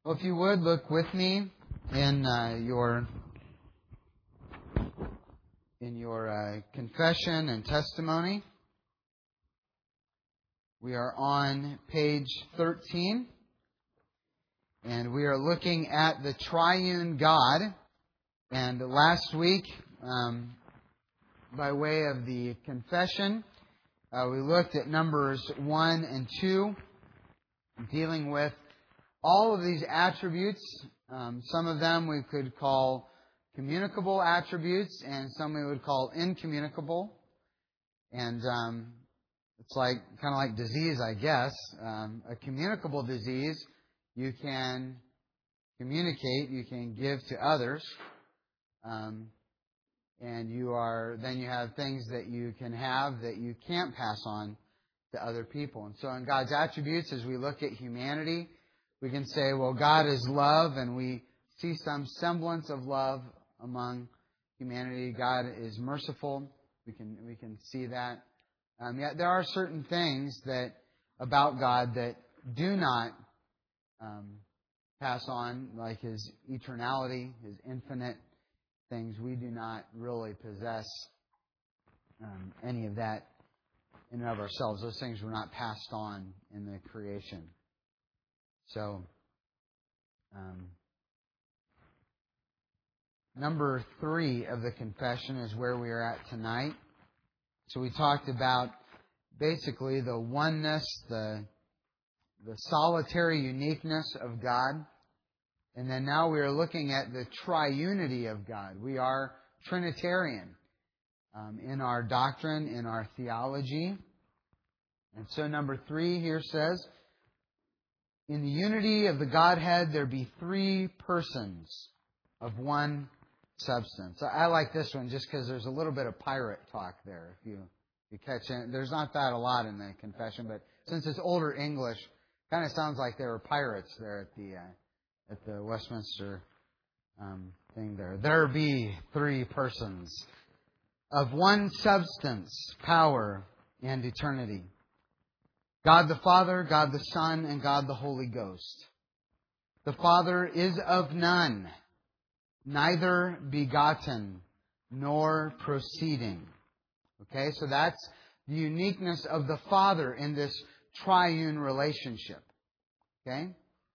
Well, if you would, look with me in your confession and testimony. We are on page 13, and we are looking at the triune God. And last week, by way of the confession, we looked at Numbers 1 and 2, dealing with all of these attributes. Some of them we could call communicable attributes, and some we would call incommunicable. And it's kind of like disease, I guess. A communicable disease you can communicate, you can give to others, and then you have things that you can have that you can't pass on to other people. And so in God's attributes, as we look at humanity, we can say, well, God is love, and we see some semblance of love among humanity. God is merciful. We can see that. Yet there are certain things about God that do not pass on, like His eternality, His infinite things. We do not really possess any of that in and of ourselves. Those things were not passed on in the creation. So, number 3 of the confession is where we are at tonight. So we talked about basically the oneness, the solitary uniqueness of God. And then now we are looking at the triunity of God. We are Trinitarian in our doctrine, in our theology. And so number 3 here says, in the unity of the Godhead, there be 3 persons of one substance. I like this one just because there's a little bit of pirate talk there. If you catch it, there's not that a lot in the confession, but since it's older English, kind of sounds like there were pirates there at the Westminster thing there. There be 3 persons of one substance, power, and eternity. God the Father, God the Son, and God the Holy Ghost. The Father is of none, neither begotten, nor proceeding. Okay, so that's the uniqueness of the Father in this triune relationship. Okay?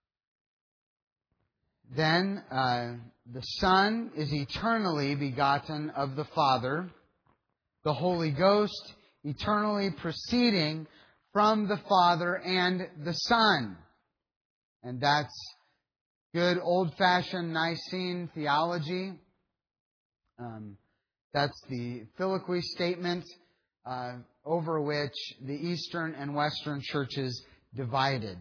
Then, the Son is eternally begotten of the Father. The Holy Ghost eternally proceeding from the Father and the Son. And that's good old-fashioned Nicene theology. That's the Filioque statement over which the Eastern and Western churches divided.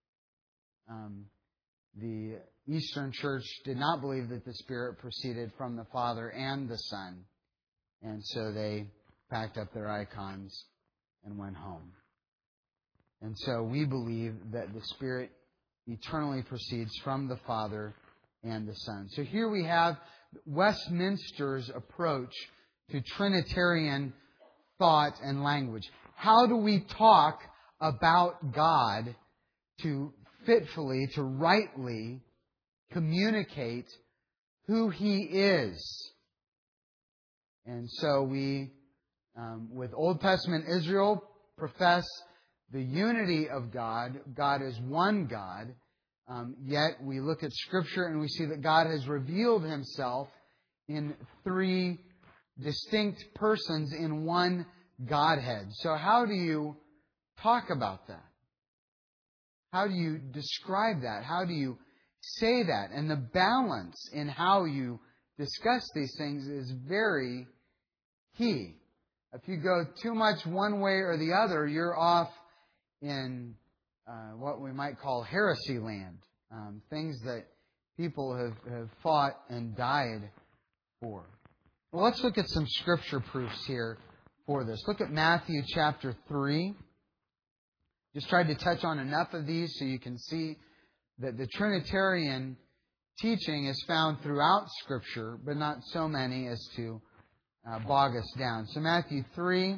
The Eastern Church did not believe that the Spirit proceeded from the Father and the Son. And so they packed up their icons and went home. And so we believe that the Spirit eternally proceeds from the Father and the Son. So here we have Westminster's approach to Trinitarian thought and language. How do we talk about God to fitfully, to rightly communicate who He is? And so we, with Old Testament Israel, profess the unity of God. God is one God. Yet we look at Scripture and we see that God has revealed Himself in 3 distinct persons in one Godhead. So how do you talk about that? How do you describe that? How do you say that? And the balance in how you discuss these things is very key. If you go too much one way or the other, you're off in what we might call heresy land. Things that people have fought and died for. Well, let's look at some Scripture proofs here for this. Look at Matthew chapter 3. Just tried to touch on enough of these so you can see that the Trinitarian teaching is found throughout Scripture, but not so many as to bog us down. So Matthew 3,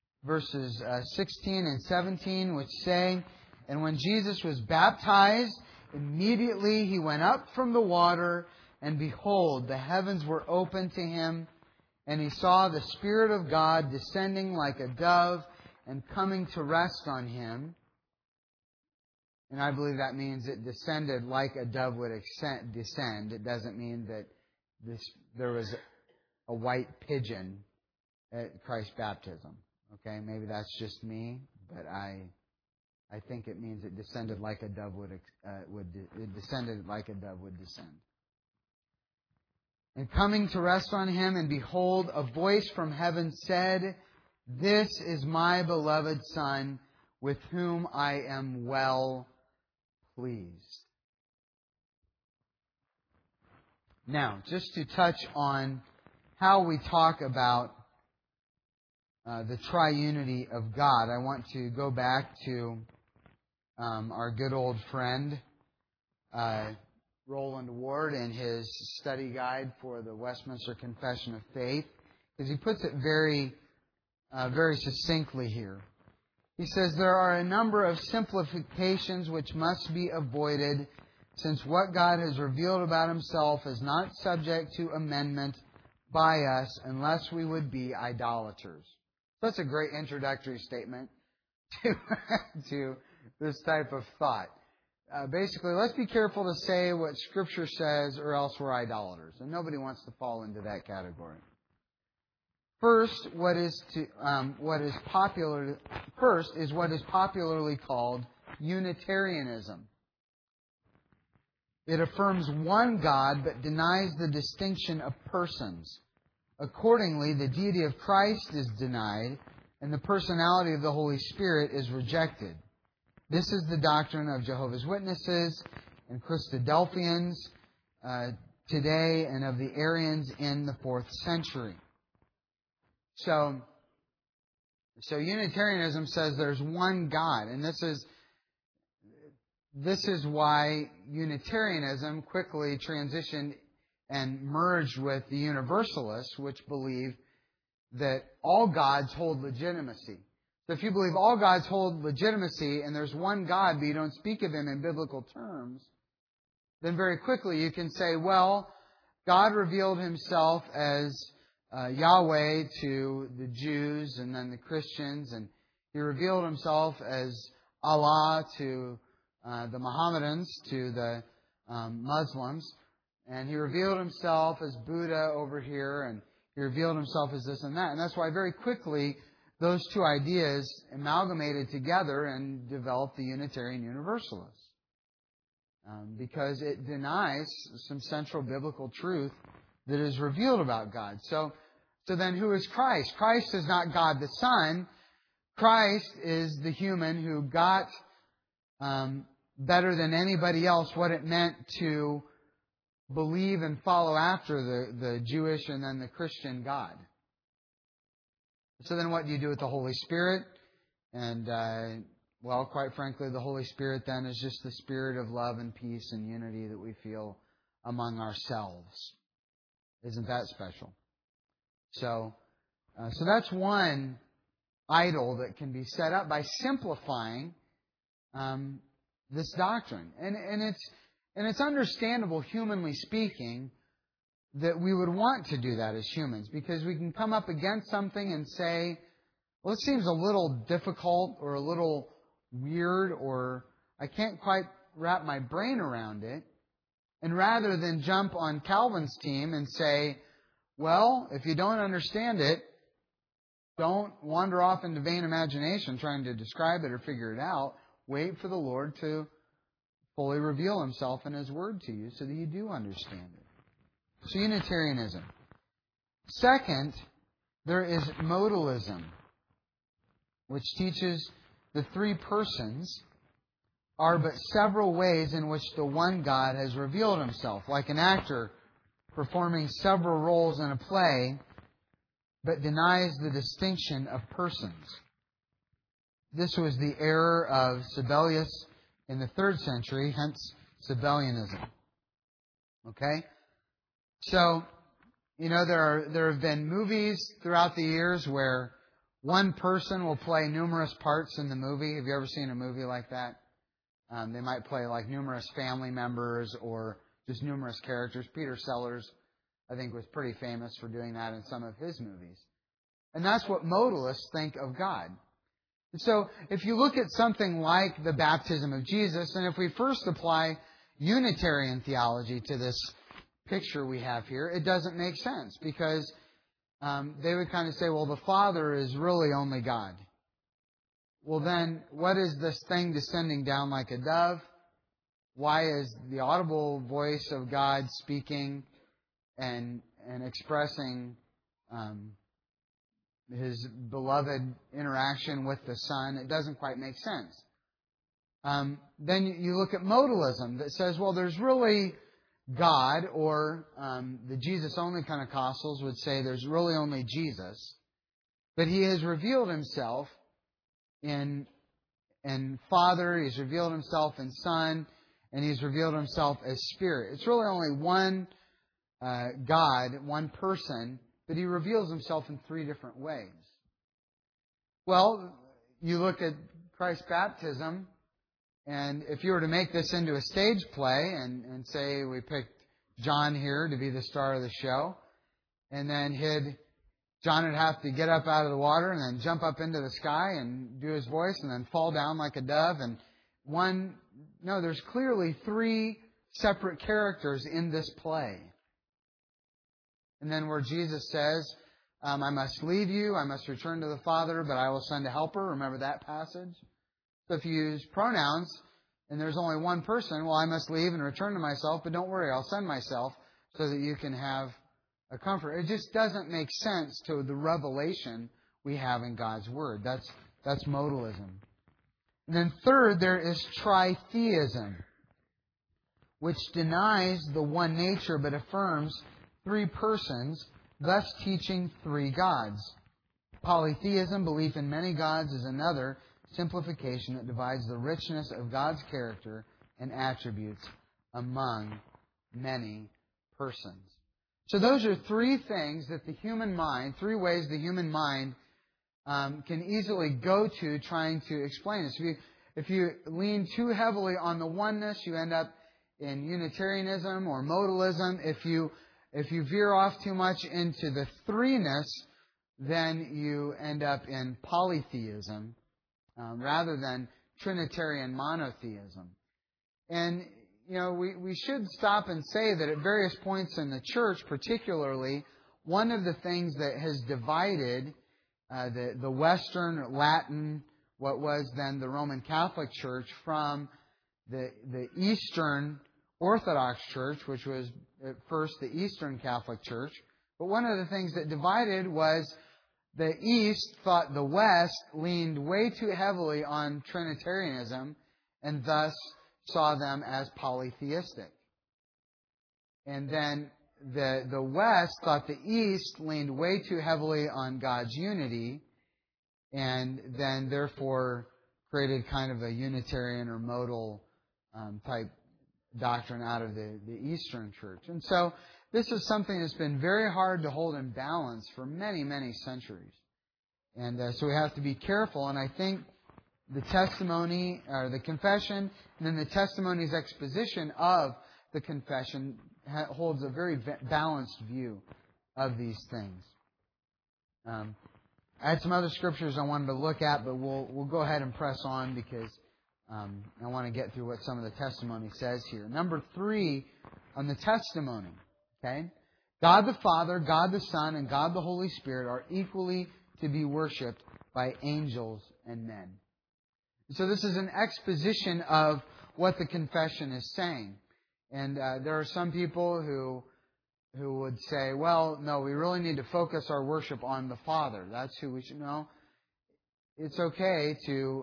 verses 16 and 17, which say, "And when Jesus was baptized, Immediately he went up from the water, and behold, the heavens were opened to him, and he saw the Spirit of God descending like a dove and coming to rest on him. And I believe that means it descended like a dove would descend. It doesn't mean that there was a white pigeon at Christ's baptism. Okay, maybe that's just me, but I think it means it descended like a dove would descend. And coming to rest on him, and behold, a voice from heaven said, "This is my beloved Son, with whom I am well pleased." Now, just to touch on how we talk about the triunity of God, I want to go back to our good old friend, Roland Ward, in his study guide for the Westminster Confession of Faith, because he puts it very succinctly here. He says, "There are a number of simplifications which must be avoided, since what God has revealed about Himself is not subject to amendment by us unless we would be idolaters." That's a great introductory statement to this type of thought. Basically, let's be careful to say what Scripture says, or else we're idolaters. And nobody wants to fall into that category. First, what is popularly called Unitarianism. It affirms one God, but denies the distinction of persons. Accordingly, the deity of Christ is denied, and the personality of the Holy Spirit is rejected. This is the doctrine of Jehovah's Witnesses and Christadelphians today, and of the Arians in the 4th century. So Unitarianism says there's one God, and this is why Unitarianism quickly transitioned and merged with the Universalists, which believe that all gods hold legitimacy. So if you believe all gods hold legitimacy and there's one God, but you don't speak of Him in biblical terms, then very quickly you can say, well, God revealed Himself as Yahweh to the Jews and then the Christians, and He revealed Himself as Allah to the Mohammedans, to the Muslims, and He revealed Himself as Buddha over here, and He revealed Himself as this and that. And that's why very quickly those two ideas amalgamated together and developed the Unitarian Universalists. Because it denies some central biblical truth that is revealed about God. So then who is Christ? Christ is not God the Son. Christ is the human who got better than anybody else what it meant to believe and follow after the Jewish and then the Christian God. So then what do you do with the Holy Spirit? And, well, quite frankly, the Holy Spirit then is just the spirit of love and peace and unity that we feel among ourselves. Isn't that special? So that's one idol that can be set up by simplifying this doctrine. And it's understandable, humanly speaking, that we would want to do that as humans, because we can come up against something and say, well, it seems a little difficult or a little weird, or I can't quite wrap my brain around it. And rather than jump on Calvin's team and say, well, if you don't understand it, don't wander off into vain imagination trying to describe it or figure it out. Wait for the Lord to fully reveal Himself in His Word to you so that you do understand it. So Unitarianism. Second, there is modalism, which teaches the three persons are but several ways in which the one God has revealed Himself, like an actor performing several roles in a play, but denies the distinction of persons. This was the error of Sabellius in the 3rd century, hence Sabellianism. Okay? So, there have been movies throughout the years where one person will play numerous parts in the movie. Have you ever seen a movie like that? They might play like numerous family members or just numerous characters. Peter Sellers, I think, was pretty famous for doing that in some of his movies. And that's what modalists think of God. And so if you look at something like the baptism of Jesus, and if we first apply Unitarian theology to this picture we have here, it doesn't make sense because they would kind of say, well, the Father is really only God. Well, then, what is this thing descending down like a dove? Why is the audible voice of God speaking and expressing His beloved interaction with the Son? It doesn't quite make sense. Then you look at modalism that says, well, there's really God, or the Jesus-only Pentecostals would say there's really only Jesus, but He has revealed Himself in Father, He's revealed Himself in Son, and He's revealed Himself as Spirit. It's really only one God, one person, but He reveals Himself in three different ways. Well, you look at Christ's baptism, and if you were to make this into a stage play and say we picked John here to be the star of the show, and then John would have to get up out of the water and then jump up into the sky and do his voice and then fall down like a dove. There's clearly three separate characters in this play. And then where Jesus says, I must leave you, I must return to the Father, but I will send a helper. Remember that passage? So if you use pronouns and there's only one person, well, I must leave and return to myself, but don't worry, I'll send myself so that you can have a comfort. It just doesn't make sense to the revelation we have in God's Word. That's modalism. And then third, there is tritheism, which denies the one nature but affirms three persons, thus teaching three gods. Polytheism, belief in many gods, is another simplification that divides the richness of God's character and attributes among many persons. So those are three things that the human mind, three ways the human mind can easily go to trying to explain this. If you lean too heavily on the oneness, you end up in Unitarianism or modalism. If you veer off too much into the threeness, then you end up in polytheism rather than Trinitarian monotheism. And, we should stop and say that at various points in the church, particularly, one of the things that has divided the Western Latin, what was then the Roman Catholic Church, from the Eastern Orthodox Church, which was at first the Eastern Catholic Church. But one of the things that divided was the East thought the West leaned way too heavily on Trinitarianism and thus saw them as polytheistic. And then the West thought the East leaned way too heavily on God's unity and then therefore created kind of a Unitarian or modal type doctrine out of the Eastern Church. And so this is something that's been very hard to hold in balance for many, many centuries. And so we have to be careful. And I think the testimony, or the confession, and then the testimony's exposition of the confession holds a very balanced view of these things. I had some other scriptures I wanted to look at, but we'll go ahead and press on because I want to get through what some of the testimony says here. Number 3 on the testimony. Okay? God the Father, God the Son, and God the Holy Spirit are equally to be worshipped by angels and men. So this is an exposition of what the confession is saying. And there are some people who would say, well, no, we really need to focus our worship on the Father. That's who we should know. It's okay to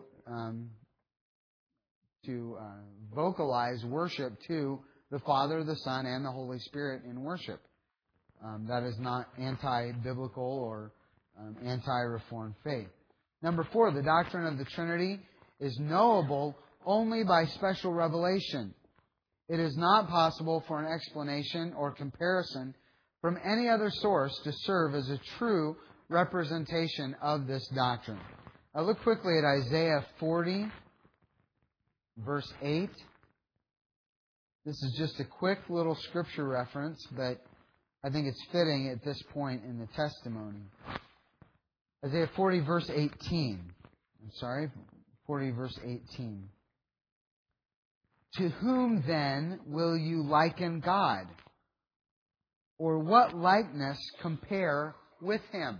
vocalize worship to the Father, the Son, and the Holy Spirit in worship. That is not anti-biblical or anti-Reformed faith. Number 4, the doctrine of the Trinity is knowable only by special revelation. It is not possible for an explanation or comparison from any other source to serve as a true representation of this doctrine. Now look quickly at Isaiah 40. verse 8. This is just a quick little scripture reference, but I think it's fitting at this point in the testimony. Isaiah 40, verse 18. 40, verse 18. To whom then will you liken God? Or what likeness compare with Him?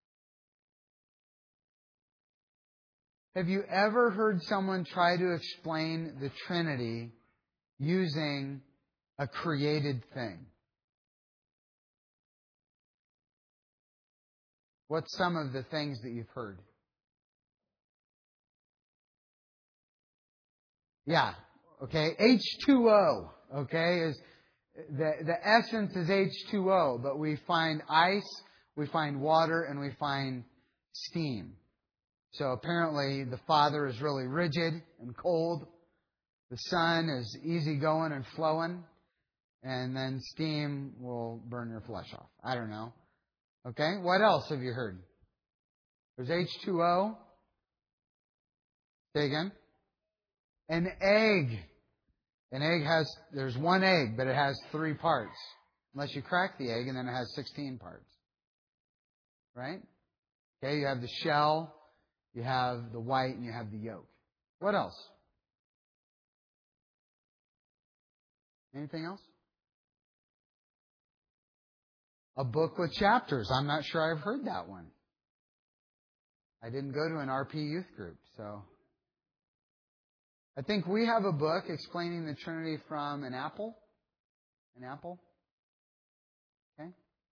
Have you ever heard someone try to explain the Trinity using a created thing? What's some of the things that you've heard? Yeah, okay, H2O, okay, is the essence is H2O, but we find ice, we find water, and we find steam. So apparently the Father is really rigid and cold. The Son is easygoing and flowing. And then steam will burn your flesh off. I don't know. Okay, what else have you heard? There's H2O. Say again. An egg. An egg there's one egg, but it has 3 parts. Unless you crack the egg, and then it has 16 parts. Right? Okay, you have the shell, you have the white, and you have the yolk. What else? Anything else? A book with chapters. I'm not sure I've heard that one. I didn't go to an RP youth group, so. I think we have a book explaining the Trinity from an apple. An apple. Okay.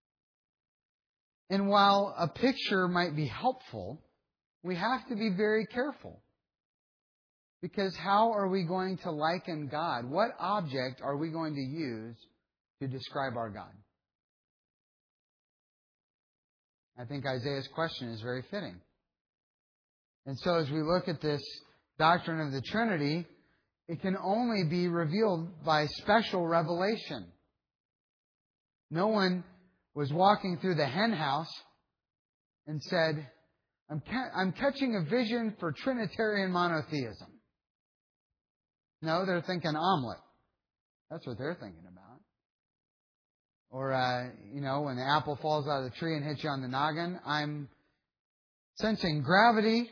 And while a picture might be helpful, we have to be very careful. Because how are we going to liken God? What object are we going to use to describe our God? I think Isaiah's question is very fitting. And so as we look at this doctrine of the Trinity, it can only be revealed by special revelation. No one was walking through the hen house and said, I'm catching a vision for Trinitarian monotheism. No, they're thinking omelet. That's what they're thinking about. Or, when the apple falls out of the tree and hits you on the noggin, I'm sensing gravity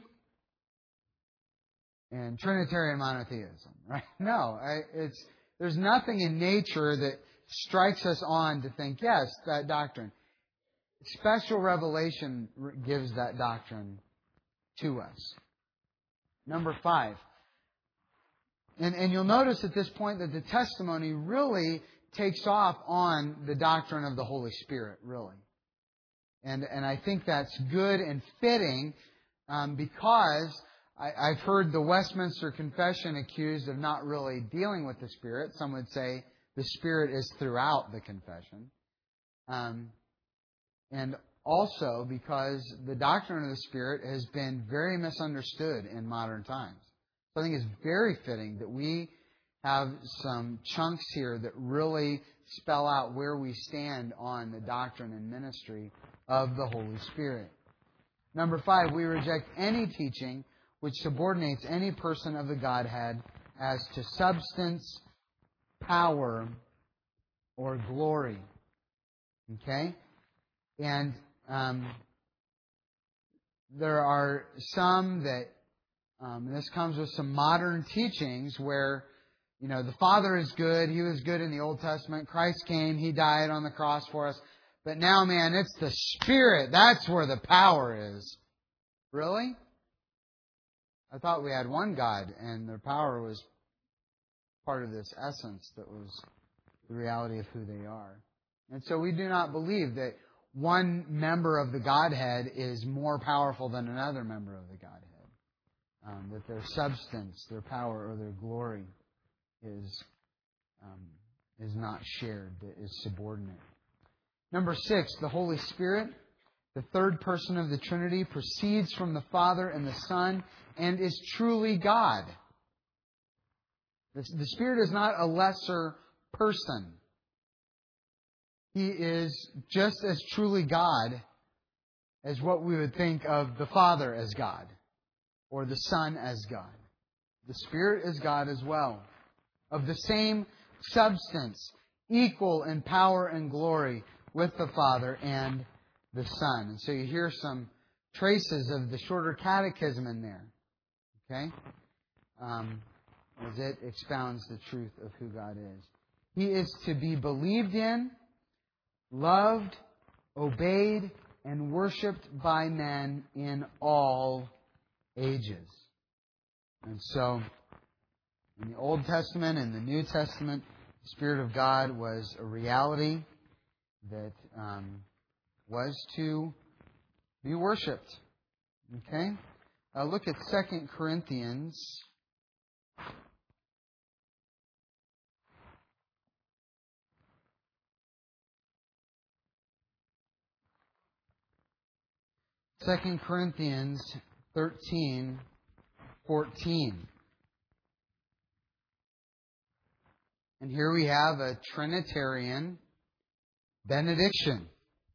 and Trinitarian monotheism, right? No, there's nothing in nature that strikes us on to think, yes, that doctrine. Special revelation gives that doctrine to us. Number 5. And you'll notice at this point that the testimony really takes off on the doctrine of the Holy Spirit, really. And I think that's good and fitting because I've heard the Westminster Confession accused of not really dealing with the Spirit. Some would say the Spirit is throughout the confession. And also because the doctrine of the Spirit has been very misunderstood in modern times. So I think it's very fitting that we have some chunks here that really spell out where we stand on the doctrine and ministry of the Holy Spirit. Number 5, we reject any teaching which subordinates any person of the Godhead as to substance, power, or glory. Okay? And there are some that, this comes with some modern teachings where, the Father is good. He was good in the Old Testament. Christ came. He died on the cross for us. But now, man, it's the Spirit. That's where the power is. Really? I thought we had one God, and their power was part of this essence that was the reality of who they are. And so we do not believe that one member of the Godhead is more powerful than another member of the Godhead. That their substance, their power, or their glory is not shared, is subordinate. Number 6, the Holy Spirit, the third person of the Trinity, proceeds from the Father and the Son and is truly God. The Spirit is not a lesser person. He is just as truly God as what we would think of the Father as God or the Son as God. The Spirit is God as well, of the same substance, equal in power and glory with the Father and the Son. And so you hear some traces of the shorter catechism in there. Okay? As it expounds the truth of who God is. He is to be believed in, loved, obeyed, and worshipped by men in all ages. And so, in the Old Testament and the New Testament, the Spirit of God was a reality that was to be worshipped. Okay? Look at 2 Corinthians. Second Corinthians 13:14. And here we have a Trinitarian benediction.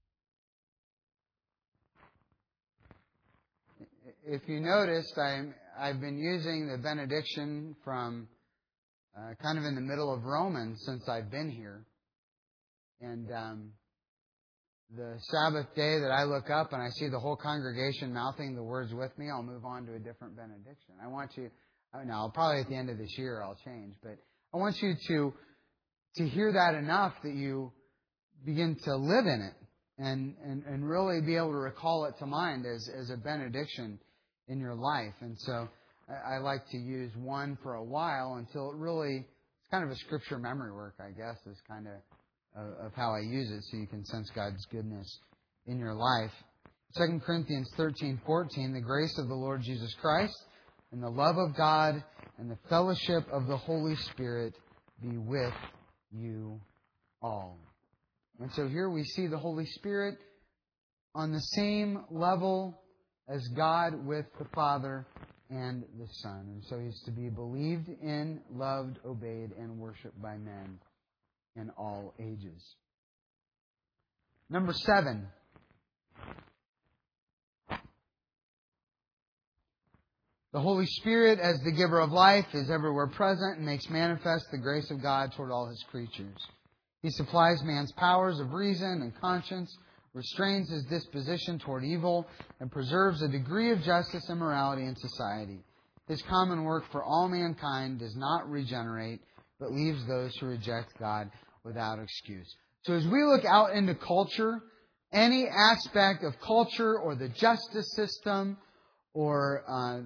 If you noticed, I've been using the benediction from kind of in the middle of Romans since I've been here. And the Sabbath day that I look up and I see the whole congregation mouthing the words with me, I'll move on to a different benediction. I want you, now probably at the end of this year I'll change, but I want you to hear that enough that you begin to live in it and really be able to recall it to mind as a benediction in your life. And so I like to use one for a while until it really, it's kind of a scripture memory work, I guess, is kind of how I use it so you can sense God's goodness in your life. 2 Corinthians 13:14, the grace of the Lord Jesus Christ and the love of God and the fellowship of the Holy Spirit be with you all. And so here we see the Holy Spirit on the same level as God with the Father and the Son. And so He's to be believed in, loved, obeyed, and worshipped by men in all ages. Number 7. The Holy Spirit, as the giver of life, is everywhere present and makes manifest the grace of God toward all His creatures. He supplies man's powers of reason and conscience, restrains his disposition toward evil, and preserves a degree of justice and morality in society. His common work for all mankind does not regenerate, but leaves those who reject God without excuse. So as we look out into culture, any aspect of culture or the justice system or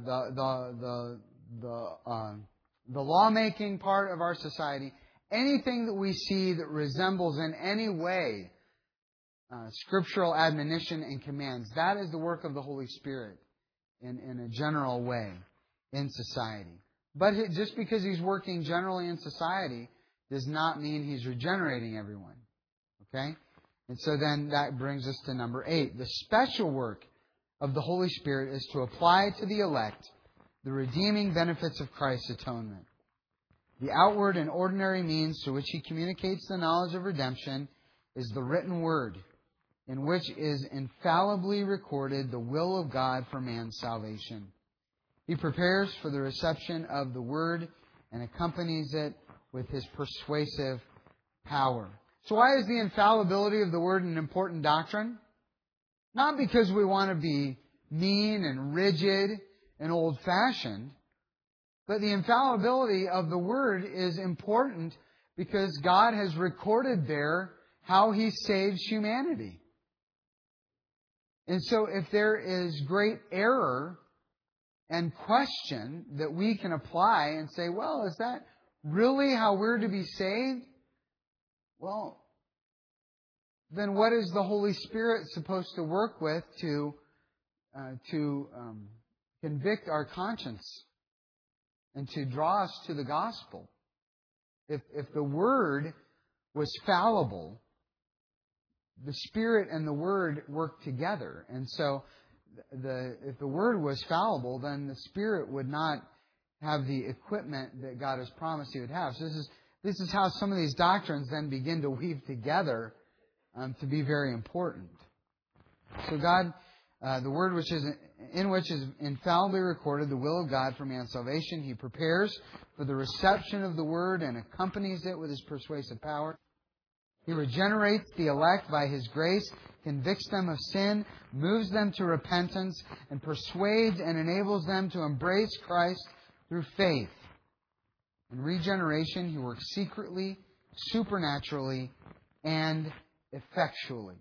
the lawmaking part of our society, anything that we see that resembles in any way scriptural admonition and commands, that is the work of the Holy Spirit in a general way in society. But just because He's working generally in society does not mean He's regenerating everyone. Okay? And so then that brings us to number 8. The special work of the Holy Spirit is to apply to the elect the redeeming benefits of Christ's atonement. The outward and ordinary means to which He communicates the knowledge of redemption is the written Word, in which is infallibly recorded the will of God for man's salvation. He prepares for the reception of the Word and accompanies it with His persuasive power. So why is the infallibility of the Word an important doctrine? Not because we want to be mean and rigid and old-fashioned, but the infallibility of the Word is important because God has recorded there how He saves humanity. And so if there is great error and question that we can apply and say, well, is that really how we're to be saved? Well, then what is the Holy Spirit supposed to work with to convict our conscience and to draw us to the gospel? If the Word was fallible, the Spirit and the Word work together. And so if the Word was fallible, then the Spirit would not have the equipment that God has promised He would have. So this is how some of these doctrines then begin to weave together to be very important. So God the Word which is infallibly recorded the will of God for man's salvation. He prepares for the reception of the Word and accompanies it with His persuasive power. He regenerates the elect by His grace, convicts them of sin, moves them to repentance, and persuades and enables them to embrace Christ through faith. In regeneration, He works secretly, supernaturally, and effectually.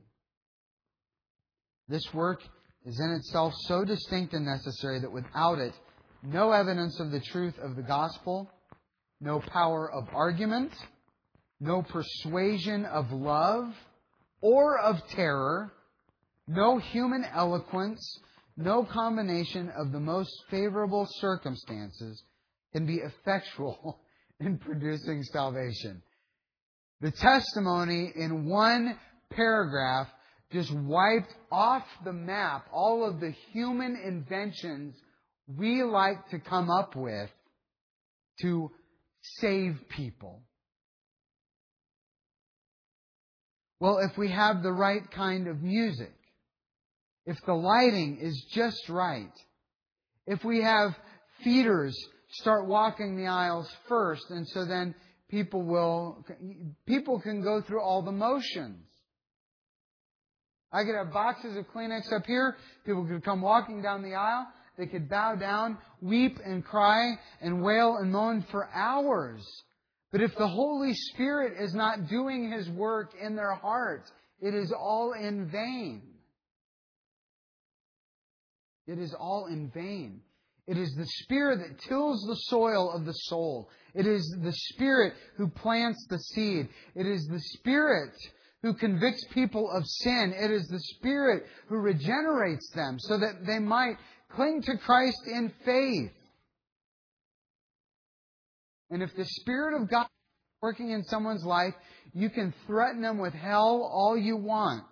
This work is in itself so distinct and necessary that without it, no evidence of the truth of the gospel, no power of argument, no persuasion of love or of terror, no human eloquence, no combination of the most favorable circumstances can be effectual in producing salvation. The testimony in one paragraph just wiped off the map all of the human inventions we like to come up with to save people. Well, if we have the right kind of music, if the lighting is just right, if we have feeders start walking the aisles first, and so then people can go through all the motions. I could have boxes of Kleenex up here. People could come walking down the aisle. They could bow down, weep and cry and wail and moan for hours. But if the Holy Spirit is not doing His work in their hearts, it is all in vain. It is all in vain. It is the Spirit that tills the soil of the soul. It is the Spirit who plants the seed. It is the Spirit who convicts people of sin. It is the Spirit who regenerates them so that they might cling to Christ in faith. And if the Spirit of God is working in someone's life, you can threaten them with hell all you want.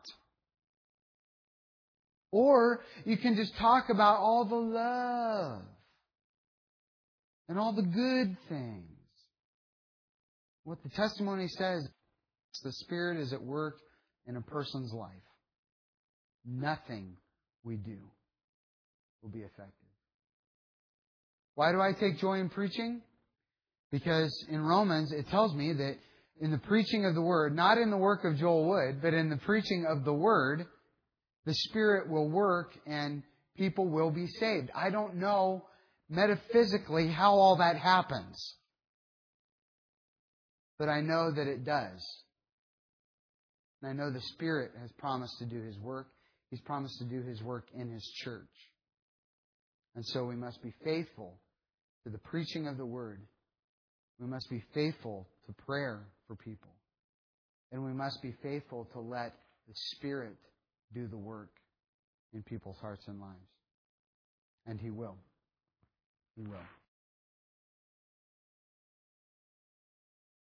Or you can just talk about all the love and all the good things. What the testimony says is the Spirit is at work in a person's life. Nothing we do will be effective. Why do I take joy in preaching? Because in Romans it tells me that in the preaching of the Word, not in the work of Joel Wood, but in the preaching of the Word, the Spirit will work and people will be saved. I don't know metaphysically how all that happens, but I know that it does. And I know the Spirit has promised to do His work. He's promised to do His work in His church. And so we must be faithful to the preaching of the Word. We must be faithful to prayer for people. And we must be faithful to let the Spirit do the work in people's hearts and lives. And He will. He will.